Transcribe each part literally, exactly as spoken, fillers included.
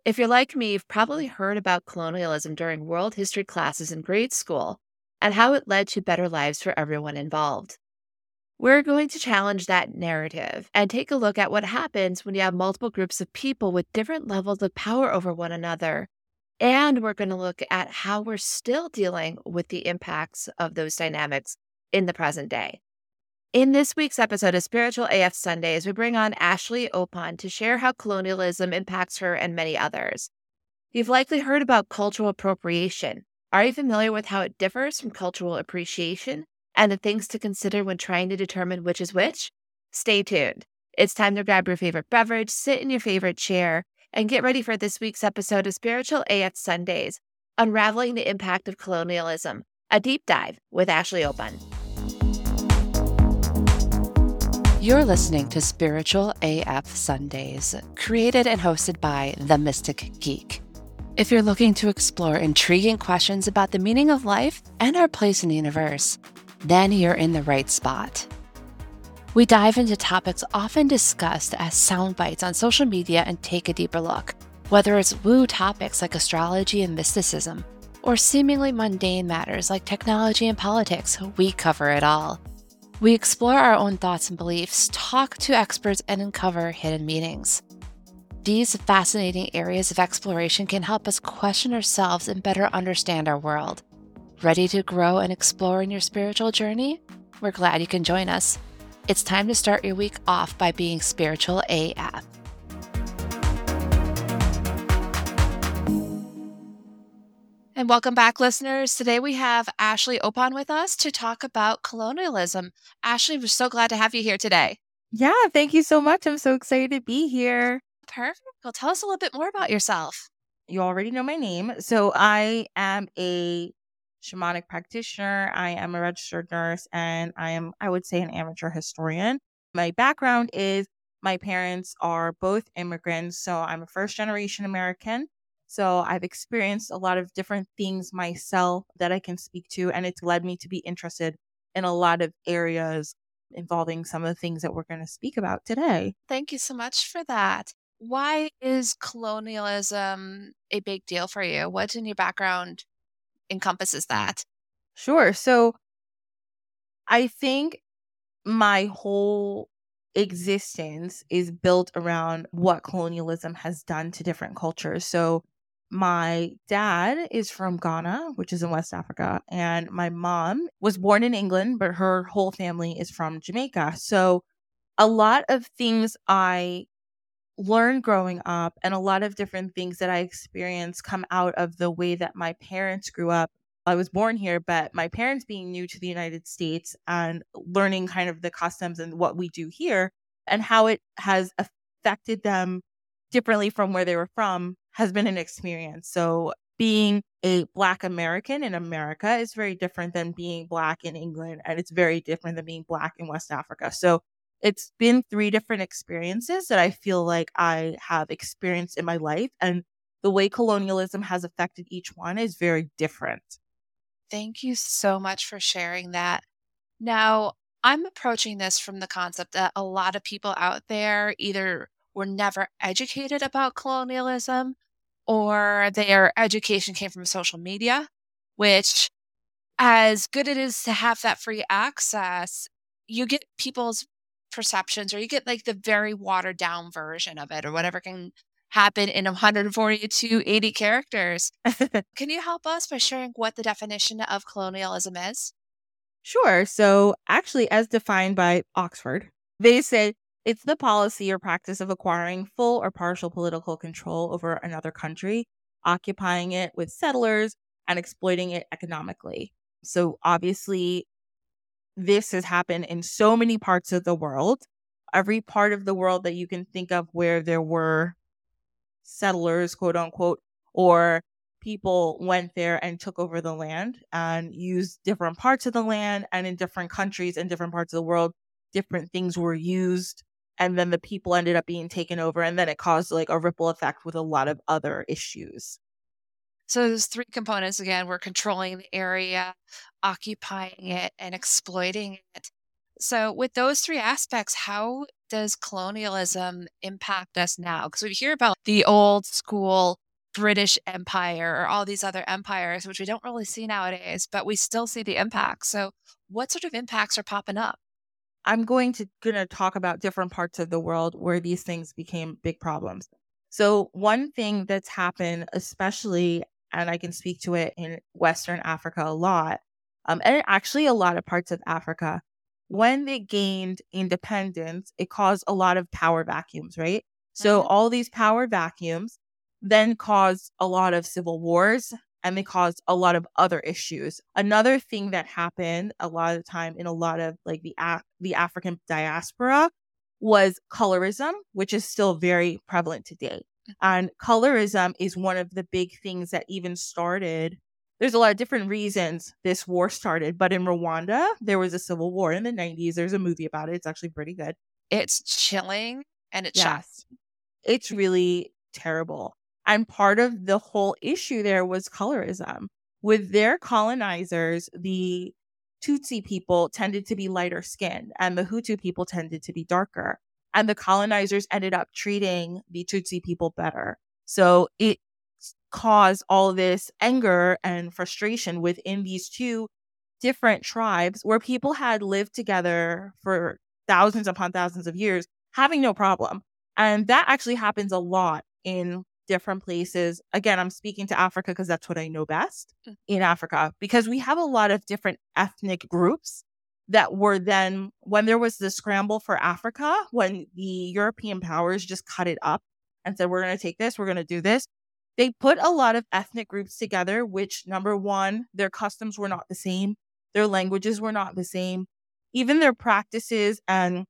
If you're like me, you've probably heard about colonialism during world history classes in grade school and how it led to better lives for everyone involved. We're going to challenge that narrative and take a look at what happens when you have multiple groups of people with different levels of power over one another. And we're going to look at how we're still dealing with the impacts of those dynamics in the present day. In this week's episode of Spiritual A F Sundays, we bring on Ashley Opon to share how colonialism impacts her and many others. You've likely heard about cultural appropriation. Are you familiar with how it differs from cultural appreciation and the things to consider when trying to determine which is which? Stay tuned. It's time to grab your favorite beverage, sit in your favorite chair, and get ready for this week's episode of Spiritual A F Sundays, Unraveling the Impact of Colonialism, a deep dive with Ashley Opon. You're listening to Spiritual A F Sundays, created and hosted by The Mystic Geek. If you're looking to explore intriguing questions about the meaning of life and our place in the universe, then you're in the right spot. We dive into topics often discussed as sound bites on social media and take a deeper look. Whether it's woo topics like astrology and mysticism, or seemingly mundane matters like technology and politics, we cover it all. We explore our own thoughts and beliefs, talk to experts, and uncover hidden meanings. These fascinating areas of exploration can help us question ourselves and better understand our world. Ready to grow and explore in your spiritual journey? We're glad you can join us. It's time to start your week off by being Spiritual A F. And welcome back, listeners. Today we have Ashley Opon with us to talk about colonialism. Ashley, we're so glad to have you here today. Yeah, thank you so much. I'm so excited to be here. Perfect. Well, tell us a little bit more about yourself. You already know my name. So I am a shamanic practitioner. I am a registered nurse, and I am, I would say, an amateur historian. My background is my parents are both immigrants. So I'm a first generation American. So I've experienced a lot of different things myself that I can speak to, and it's led me to be interested in a lot of areas involving some of the things that we're going to speak about today. Thank you so much for that. Why is colonialism a big deal for you? What in your background encompasses that? Sure. So I think my whole existence is built around what colonialism has done to different cultures. So my dad is from Ghana, which is in West Africa, and my mom was born in England, but her whole family is from Jamaica. So a lot of things I learned growing up and a lot of different things that I experienced come out of the way that my parents grew up. I was born here, but my parents being new to the United States and learning kind of the customs and what we do here and how it has affected them differently from where they were from has been an experience. So being a Black American in America is very different than being Black in England, and it's very different than being Black in West Africa. So it's been three different experiences that I feel like I have experienced in my life, and the way colonialism has affected each one is very different. Thank you so much for sharing that. Now, I'm approaching this from the concept that a lot of people out there either were never educated about colonialism or their education came from social media, which, as good it is to have that free access, you get people's perceptions or you get like the very watered down version of it or whatever can happen in one hundred forty to eighty characters. Can you help us by sharing what the definition of colonialism is? Sure. So, actually, as defined by Oxford, they say it's the policy or practice of acquiring full or partial political control over another country, occupying it with settlers, and exploiting it economically. So, obviously, this has happened in so many parts of the world. Every part of the world that you can think of where there were settlers, quote unquote, or people went there and took over the land and used different parts of the land. And in different countries and different parts of the world, different things were used. And then the people ended up being taken over. And then it caused like a ripple effect with a lot of other issues. So there's three components again. We're controlling the area, occupying it, and exploiting it. So, with those three aspects, how does colonialism impact us now? Because we hear about the old school British Empire or all these other empires, which we don't really see nowadays, but we still see the impacts. So, what sort of impacts are popping up? I'm going to gonna talk about different parts of the world where these things became big problems. So one thing that's happened, especially, and I can speak to it in Western Africa a lot, um, and actually a lot of parts of Africa, when they gained independence, it caused a lot of power vacuums, right? So Hmm. all these power vacuums then caused a lot of civil wars and they caused a lot of other issues. Another thing that happened a lot of the time in a lot of like the Af- the African diaspora was colorism, which is still very prevalent today. And colorism is one of the big things that even started. There's a lot of different reasons this war started, but in Rwanda, there was a civil war in the nineties. There's a movie about it. It's actually pretty good. It's chilling and it's shocking. Yes. It's really terrible. And part of the whole issue there was colorism. With their colonizers, the Tutsi people tended to be lighter skinned and the Hutu people tended to be darker. And the colonizers ended up treating the Tutsi people better. So it caused all this anger and frustration within these two different tribes where people had lived together for thousands upon thousands of years, having no problem. And that actually happens a lot in different places. Again, I'm speaking to Africa because that's what I know best Mm. in Africa, because we have a lot of different ethnic groups that were then, when there was the scramble for Africa, when the European powers just cut it up and said, we're going to take this, we're going to do this. They put a lot of ethnic groups together, which number one, their customs were not the same. Their languages were not the same. Even their practices and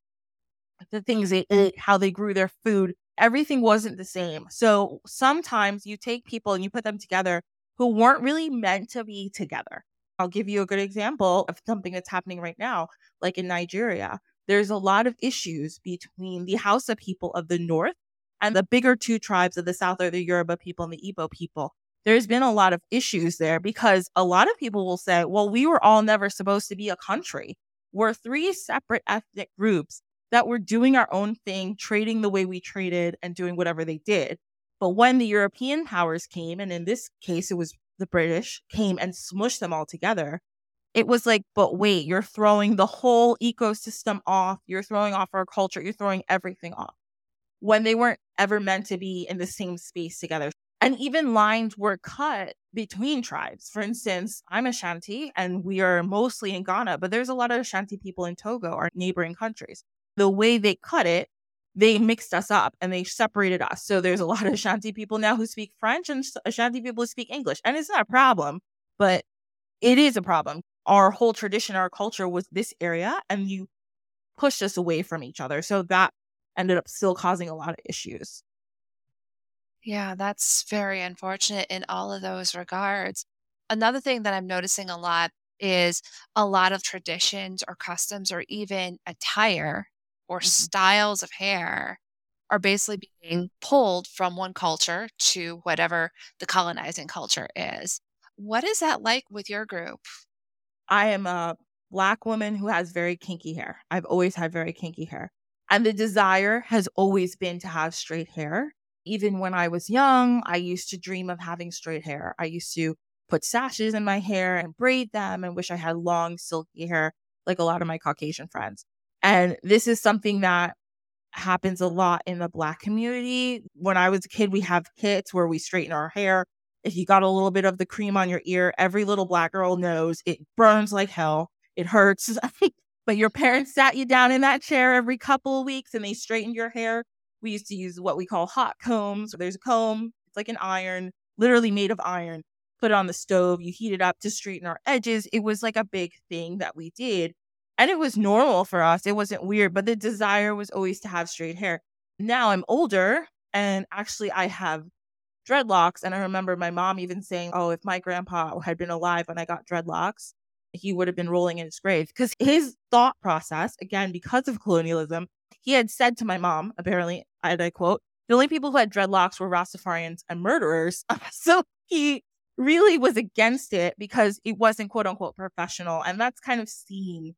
the things they ate, how they grew their food, everything wasn't the same. So sometimes you take people and you put them together who weren't really meant to be together. I'll give you a good example of something that's happening right now, like in Nigeria. There's a lot of issues between the Hausa people of the north and the bigger two tribes of the south are the Yoruba people and the Igbo people. There's been a lot of issues there because a lot of people will say, well, we were all never supposed to be a country. We're three separate ethnic groups that were doing our own thing, trading the way we traded and doing whatever they did. But when the European powers came, and in this case, it was the British, came and smushed them all together, it was like, but wait, you're throwing the whole ecosystem off. You're throwing off our culture. You're throwing everything off when they weren't ever meant to be in the same space together. And even lines were cut between tribes. For instance, I'm Ashanti and we are mostly in Ghana, but there's a lot of Ashanti people in Togo, our neighboring countries. The way they cut it, they mixed us up and they separated us. So there's a lot of Ashanti people now who speak French and Ashanti people who speak English. And it's not a problem, but it is a problem. Our whole tradition, our culture was this area, and you pushed us away from each other. So that ended up still causing a lot of issues. Yeah, that's very unfortunate in all of those regards. Another thing that I'm noticing a lot is a lot of traditions or customs or even attire or Mhm. styles of hair are basically being pulled from one culture to whatever the colonizing culture is. What is that like with your group? I am a Black woman who has very kinky hair. I've always had very kinky hair. And the desire has always been to have straight hair. Even when I was young, I used to dream of having straight hair. I used to put sashes in my hair and braid them and wish I had long, silky hair like a lot of my Caucasian friends. And this is something that happens a lot in the Black community. When I was a kid, we have kits where we straighten our hair. If you got a little bit of the cream on your ear, every little Black girl knows it burns like hell. It hurts. But your parents sat you down in that chair every couple of weeks and they straightened your hair. We used to use what we call hot combs. There's a comb, it's like an iron, literally made of iron. Put it on the stove, you heat it up to straighten our edges. It was like a big thing that we did. And it was normal for us. It wasn't weird, but the desire was always to have straight hair. Now I'm older and actually I have dreadlocks. And I remember my mom even saying, oh, if my grandpa had been alive when I got dreadlocks, he would have been rolling in his grave. Because his thought process, again, because of colonialism, he had said to my mom, apparently, and I quote, the only people who had dreadlocks were Rastafarians and murderers. So he really was against it because it wasn't quote unquote professional. And that's kind of seen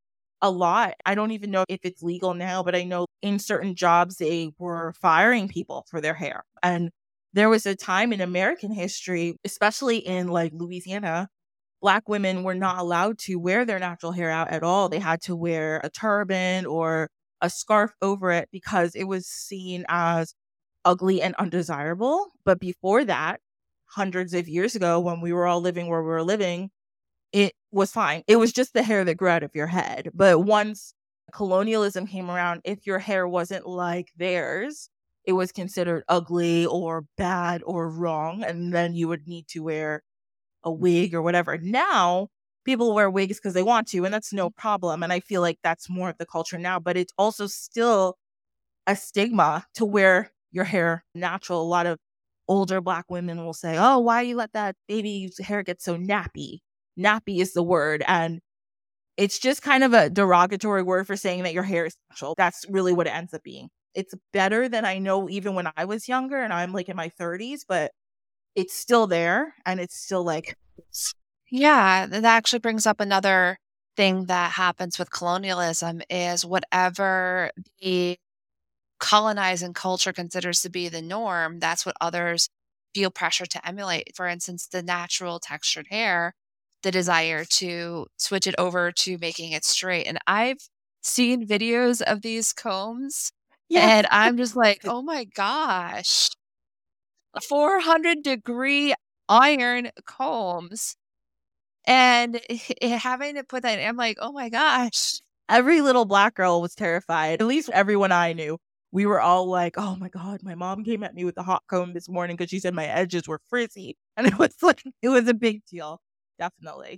a lot. I don't even know if it's legal now, but I know in certain jobs they were firing people for their hair. And there was a time in American history, especially in like Louisiana, Black women were not allowed to wear their natural hair out at all. They had to wear a turban or a scarf over it because it was seen as ugly and undesirable. But before that, hundreds of years ago, when we were all living where we were living, it was fine. It was just the hair that grew out of your head. But once colonialism came around, if your hair wasn't like theirs, it was considered ugly or bad or wrong. And then you would need to wear a wig or whatever. Now, people wear wigs because they want to, and that's no problem. And I feel like that's more of the culture now. But it's also still a stigma to wear your hair natural. A lot of older Black women will say, oh, why you let that baby's hair get so nappy? Nappy is the word. And it's just kind of a derogatory word for saying that your hair is natural. That's really what it ends up being. It's better than I know even when I was younger and I'm like in my thirties, but it's still there and it's still like. Yeah, that actually brings up another thing that happens with colonialism is whatever the colonizing culture considers to be the norm, that's what others feel pressure to emulate. For instance, the natural textured hair, the desire to switch it over to making it straight. And I've seen videos of these combs Yeah. and I'm just like, oh my gosh, four hundred degree iron combs. And having to put that, I'm like, oh my gosh. Every little Black girl was terrified. At least everyone I knew. We were all like, oh my God, my mom came at me with a hot comb this morning because she said my edges were frizzy. And it was like, it was a big deal. Definitely.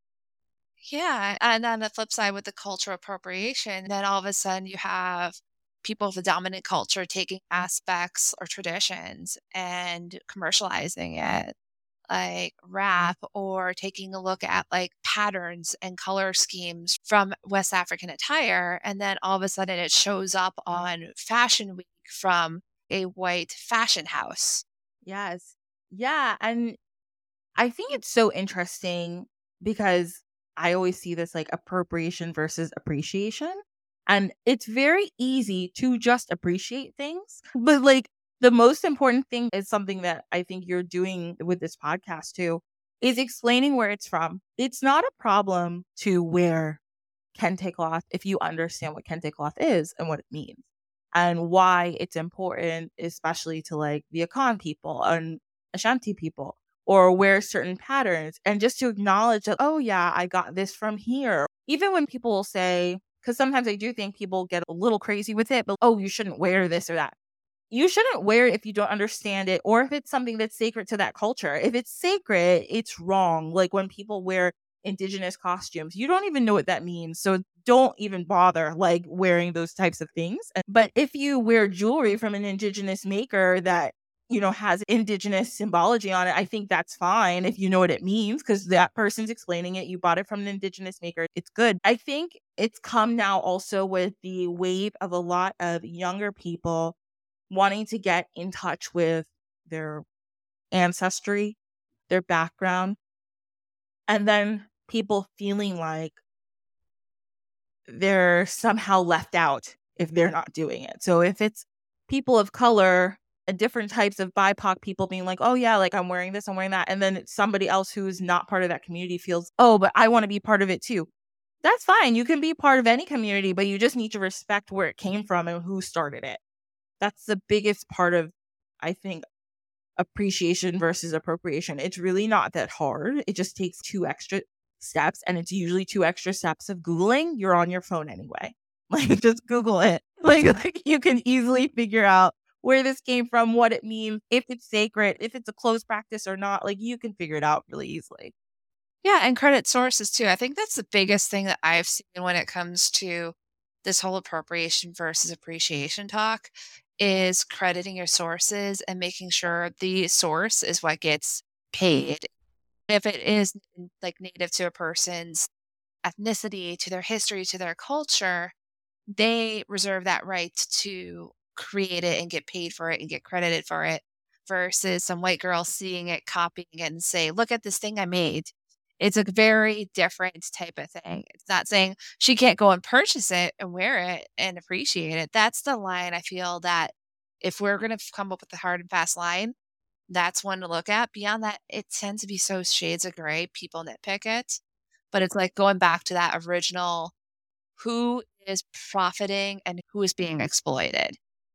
Yeah. And on the flip side with the cultural appropriation, then all of a sudden you have people of the dominant culture taking aspects or traditions and commercializing it, like rap, or taking a look at like patterns and color schemes from West African attire. And then all of a sudden it shows up on Fashion Week from a white fashion house. Yes. Yeah. And I think it's so interesting because I always see this like appropriation versus appreciation. And it's very easy to just appreciate things. But like the most important thing is something that I think you're doing with this podcast too, is explaining where it's from. It's not a problem to wear kente cloth if you understand what kente cloth is and what it means and why it's important, especially to like the Akan people and Ashanti people, or wear certain patterns, and just to acknowledge that, oh yeah, I got this from here. Even when people will say, because sometimes I do think people get a little crazy with it, but oh, you shouldn't wear this or that. You shouldn't wear it if you don't understand it or if it's something that's sacred to that culture. If it's sacred, it's wrong. Like when people wear indigenous costumes, you don't even know what that means. So don't even bother like wearing those types of things. But if you wear jewelry from an indigenous maker that, you know, has indigenous symbology on it, I think that's fine if you know what it means because that person's explaining it. You bought it from an indigenous maker. It's good. I think it's come now also with the wave of a lot of younger people wanting to get in touch with their ancestry, their background, and then people feeling like they're somehow left out if they're not doing it. So if it's people of color and different types of B I P O C people being like, oh yeah, like I'm wearing this, I'm wearing that. And then it's somebody else who's not part of that community feels, oh, but I want to be part of it too. That's fine. You can be part of any community, but you just need to respect where it came from and who started it. That's the biggest part of, I think, appreciation versus appropriation. It's really not that hard. It just takes two extra steps, and it's usually two extra steps of Googling. You're on your phone anyway. Like, just Google it. Like, like you can easily figure out where this came from, what it means, if it's sacred, if it's a closed practice or not. Like, you can figure it out really easily. Yeah, and credit sources too. I think that's the biggest thing that I've seen when it comes to this whole appropriation versus appreciation talk is crediting your sources and making sure the source is what gets paid. If it is like native to a person's ethnicity, to their history, to their culture, they reserve that right to create it and get paid for it and get credited for it versus some white girl seeing it, copying it and say, look at this thing I made. It's a very different type of thing. It's not saying she can't go and purchase it and wear it and appreciate it. That's the line I feel that if we're going to come up with a hard and fast line, that's one to look at. Beyond that, it tends to be so shades of gray. People nitpick it. But it's like going back to that original, who is profiting and who is being exploited.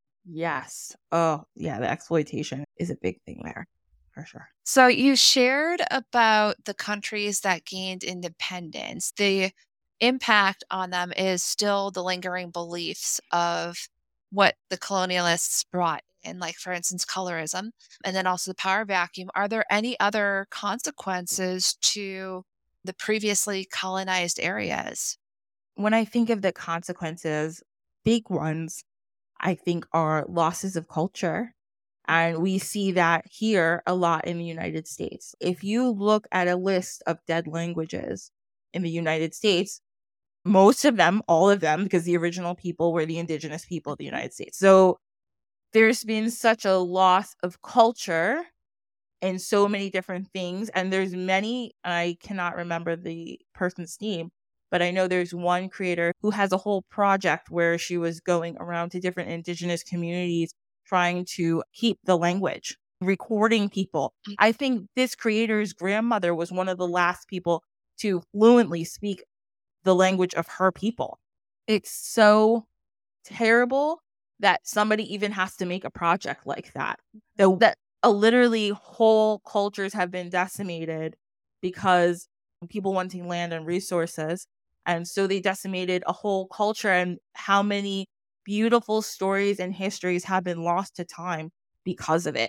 Yes. Oh, yeah. The exploitation is a big thing there, for sure. So you shared about the countries that gained independence. The impact on them is still the lingering beliefs of what the colonialists brought in, like, for instance, colorism, and then also the power vacuum. Are there any other consequences to the previously colonized areas? When I think of the consequences, big ones, I think, are losses of culture. And we see that here a lot in the United States. If you look at a list of dead languages in the United States, most of them, all of them, because the original people were the indigenous people of the United States. So there's been such a loss of culture and so many different things. And there's many, I cannot remember the person's name, but I know there's one creator who has a whole project where she was going around to different indigenous communities trying to keep the language, recording people. I think this creator's grandmother was one of the last people to fluently speak the language of her people. It's so terrible that somebody even has to make a project like that. That, that uh, literally whole cultures have been decimated because people wanting land and resources. And so they decimated a whole culture, and how many beautiful stories and histories have been lost to time because of it.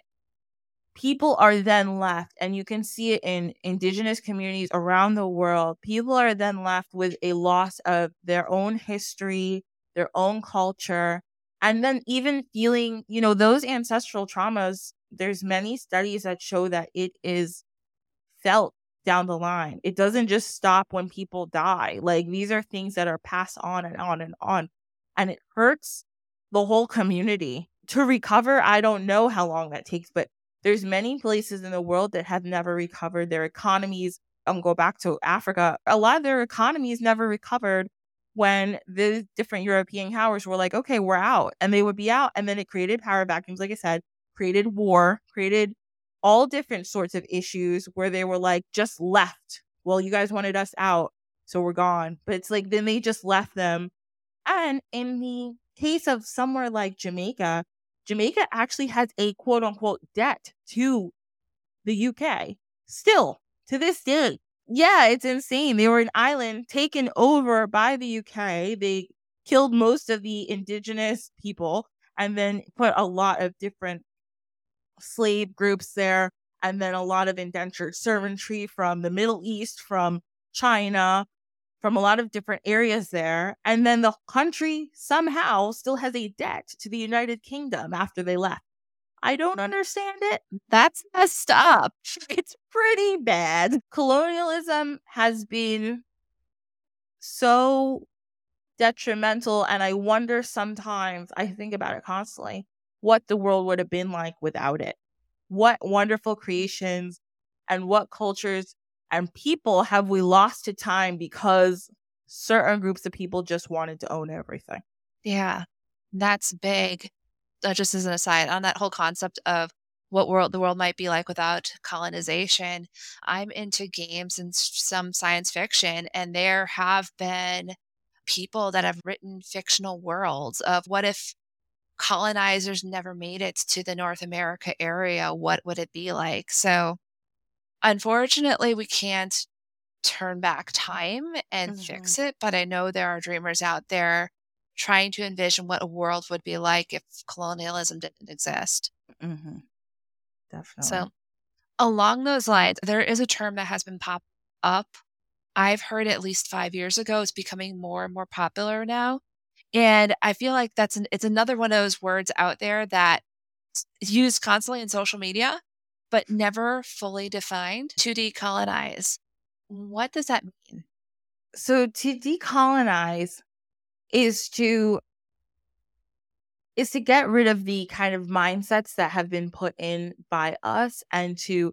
People are then left, and you can see it in indigenous communities around the world. People are then left with a loss of their own history, their own culture, and then even feeling, you know, those ancestral traumas. There's many studies that show that it is felt down the line. It doesn't just stop when people die. Like, these are things that are passed on and on and on. And it hurts the whole community. To recover, I don't know how long that takes, but there's many places in the world that have never recovered their economies. I'll go back to Africa. A lot of their economies never recovered when the different European powers were like, okay, we're out. And they would be out. And then it created power vacuums, like I said, created war, created all different sorts of issues where they were like, just left. Well, you guys wanted us out, so we're gone. But it's like, then they just left them. And in the case of somewhere like Jamaica, Jamaica actually has a quote unquote debt to the U K still to this day. Yeah, it's insane. They were an island taken over by the U K. They killed most of the indigenous people and then put a lot of different slave groups there, and then a lot of indentured servantry from the Middle East, from China, from a lot of different areas there. And then the country somehow still has a debt to the United Kingdom after they left. I don't understand it. That's messed up. It's pretty bad. Colonialism has been so detrimental, and I wonder sometimes, I think about it constantly, what the world would have been like without it. What wonderful creations and what cultures and people have we lost to time because certain groups of people just wanted to own everything. Yeah, that's big. Uh, just as an aside, on that whole concept of what world the world might be like without colonization, I'm into games and s- some science fiction, and there have been people that have written fictional worlds of what if colonizers never made it to the North America area, what would it be like? So, unfortunately, we can't turn back time and Mhm. fix it, but I know there are dreamers out there trying to envision what a world would be like if colonialism didn't exist. Mm-hmm. Definitely. So, along those lines, there is a term that has been popped up. I've heard at least five years ago. It's becoming more and more popular now. And I feel like that's an, it's another one of those words out there that is used constantly in social media, but never fully defined. To decolonize. What does that mean? So to decolonize is to is to get rid of the kind of mindsets that have been put in by us, and to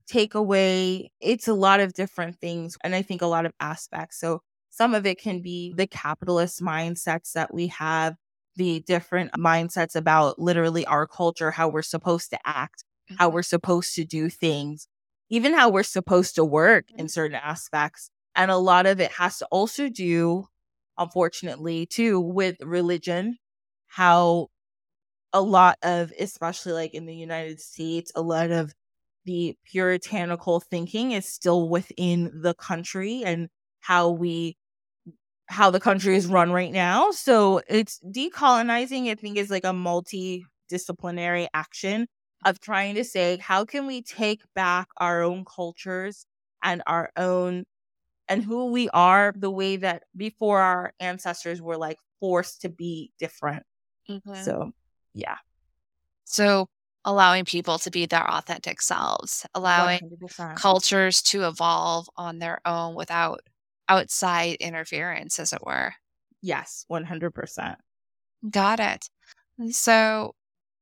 take away. It's a lot of different things. And I think a lot of aspects. So some of it can be the capitalist mindsets that we have, the different mindsets about literally our culture, how we're supposed to act, how Mhm. we're supposed to do things, even how we're supposed to work in certain aspects. And a lot of it has to also do, unfortunately, too, with religion, how a lot of, especially like in the United States, a lot of the puritanical thinking is still within the country and how we how the country is run right now. So it's decolonizing, I think, is like a multidisciplinary action of trying to say, how can we take back our own cultures and our own and who we are the way that before our ancestors were like forced to be different. Mhm. So yeah, So allowing people to be their authentic selves, allowing one hundred percent. cultures to evolve on their own without outside interference, as it were. Yes, one hundred percent. Got it. So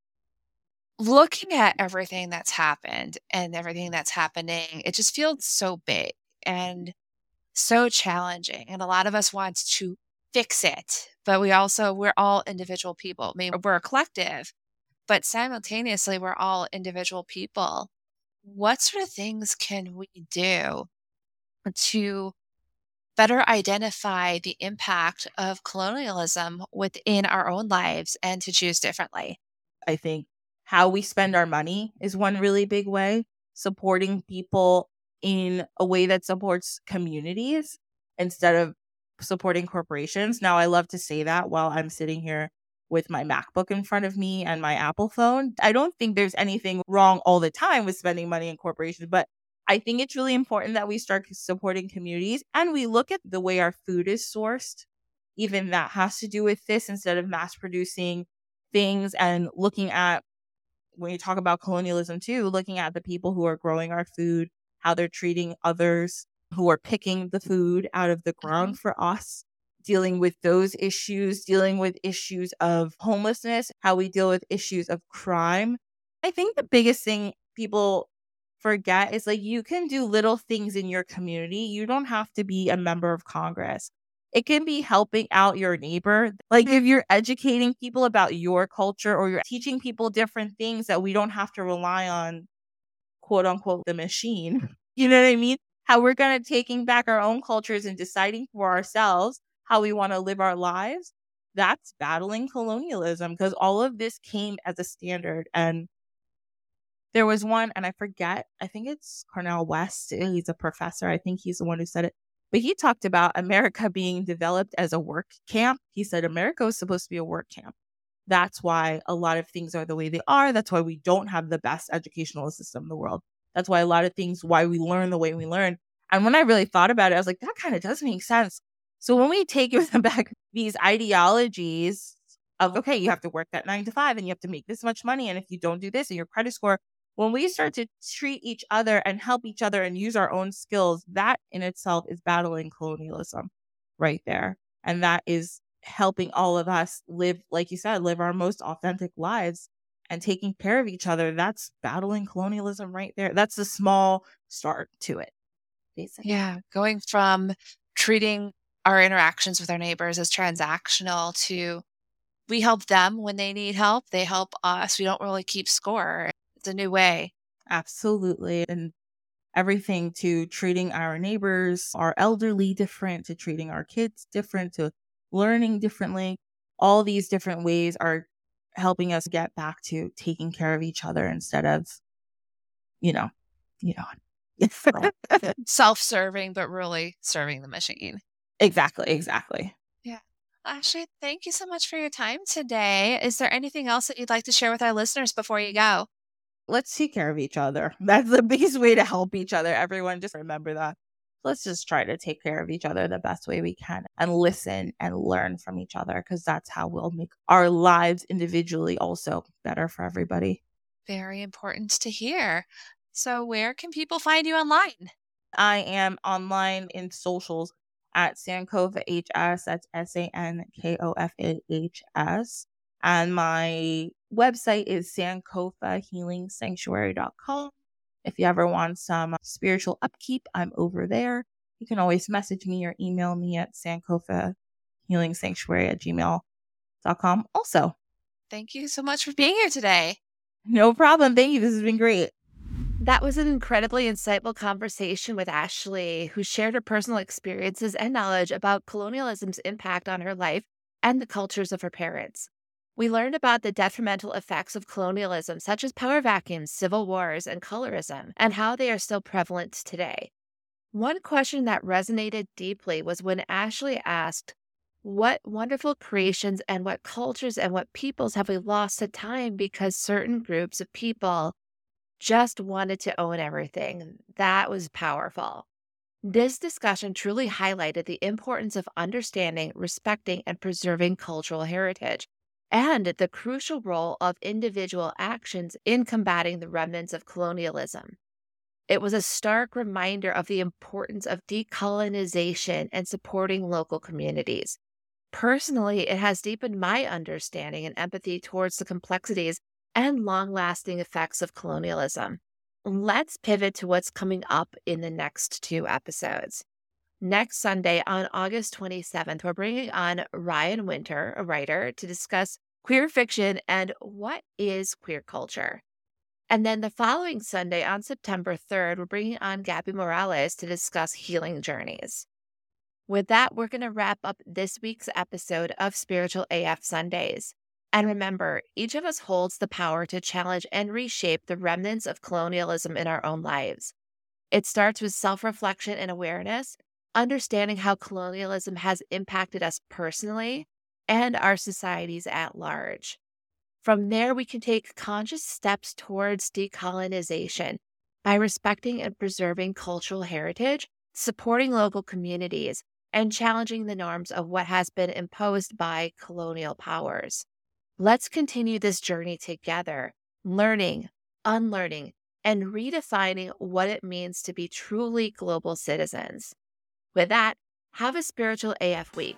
looking at everything that's happened and everything that's happening, it just feels so big and so challenging. And a lot of us wants to fix it, but we also, we're all individual people. I mean, we're a collective, but simultaneously, we're all individual people. What sort of things can we do to better identify the impact of colonialism within our own lives and to choose differently? I think how we spend our money is one really big way. Supporting people in a way that supports communities instead of supporting corporations. Now, I love to say that while I'm sitting here with my MacBook in front of me and my Apple phone. I don't think there's anything wrong all the time with spending money in corporations, but I think it's really important that we start supporting communities and we look at the way our food is sourced. Even that has to do with this instead of mass producing things and looking at when you talk about colonialism too, looking at the people who are growing our food, how they're treating others who are picking the food out of the Mhm. ground for us, dealing with those issues, dealing with issues of homelessness, how we deal with issues of crime. I think the biggest thing people forget is like you can do little things in your community. You don't have to be a member of Congress. It can be helping out your neighbor. Like if you're educating people about your culture or you're teaching people different things that we don't have to rely on, quote unquote, the machine. You know what I mean? How we're going to taking back our own cultures and deciding for ourselves how we want to live our lives. That's battling colonialism because all of this came as a standard. And there was one, and I forget, I think it's Cornell West. He's a professor. I think he's the one who said it. But he talked about America being developed as a work camp. He said America was supposed to be a work camp. That's why a lot of things are the way they are. That's why we don't have the best educational system in the world. That's why a lot of things, why we learn the way we learn. And when I really thought about it, I was like, that kind of does make sense. So when we take back these ideologies of, okay, you have to work that nine to five and you have to make this much money. And if you don't do this and your credit score, when we start to treat each other and help each other and use our own skills, that in itself is battling colonialism right there. And that is helping all of us live, like you said, live our most authentic lives and taking care of each other. That's battling colonialism right there. That's a small start to it, basically. Yeah, going from treating our interactions with our neighbors as transactional to we help them when they need help, they help us. We don't really keep score. It's a new way. Absolutely. And everything to treating our neighbors, our elderly different, to treating our kids different, to learning differently. All these different ways are helping us get back to taking care of each other instead of, you know, you know. Self-serving, but really serving the machine. Exactly, exactly. Yeah. Ashley, thank you so much for your time today. Is there anything else that you'd like to share with our listeners before you go? Let's take care of each other. That's the biggest way to help each other. Everyone just remember that. Let's just try to take care of each other the best way we can and listen and learn from each other because that's how we'll make our lives individually also better for everybody. Very important to hear. So, where can people find you online? I am online in socials at Sankofa H S. That's S A N K O F A H S. And my website is sankofa healing sanctuary dot com. If you ever want some spiritual upkeep, I'm over there. You can always message me or email me at sankofa healing sanctuary at gmail dot com also. Thank you so much for being here today. No problem. Thank you. This has been great. That was an incredibly insightful conversation with Ashley, who shared her personal experiences and knowledge about colonialism's impact on her life and the cultures of her parents. We learned about the detrimental effects of colonialism, such as power vacuums, civil wars, and colorism, and how they are still prevalent today. One question that resonated deeply was when Ashley asked, what wonderful creations and what cultures and what peoples have we lost to time because certain groups of people just wanted to own everything? That was powerful. This discussion truly highlighted the importance of understanding, respecting, and preserving cultural heritage, and the crucial role of individual actions in combating the remnants of colonialism. It was a stark reminder of the importance of decolonization and supporting local communities. Personally, it has deepened my understanding and empathy towards the complexities and long-lasting effects of colonialism. Let's pivot to what's coming up in the next two episodes. Next Sunday, on August twenty-seventh, we're bringing on Ryan Winter, a writer, to discuss queer fiction and what is queer culture. And then the following Sunday, on September third, we're bringing on Gabby Morales to discuss healing journeys. With that, we're going to wrap up this week's episode of Spiritual A F Sundays. And remember, each of us holds the power to challenge and reshape the remnants of colonialism in our own lives. It starts with self-reflection and awareness, understanding how colonialism has impacted us personally and our societies at large. From there, we can take conscious steps towards decolonization by respecting and preserving cultural heritage, supporting local communities, and challenging the norms of what has been imposed by colonial powers. Let's continue this journey together, learning, unlearning, and redefining what it means to be truly global citizens. With that, have a Spiritual A F week.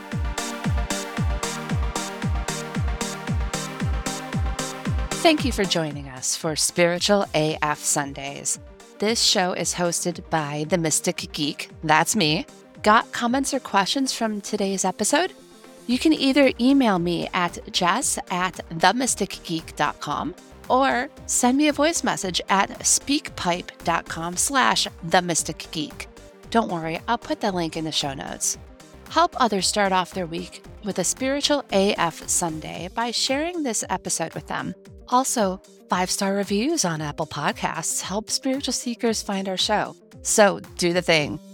Thank you for joining us for Spiritual A F Sundays. This show is hosted by The Mystic Geek, that's me. Got comments or questions from today's episode? You can either email me at jess at the mystic geek dot com or send me a voice message at speakpipe.com slash themysticgeek. Don't worry, I'll put the link in the show notes. Help others start off their week with a Spiritual A F Sunday by sharing this episode with them. Also, five-star reviews on Apple Podcasts help spiritual seekers find our show. So do the thing.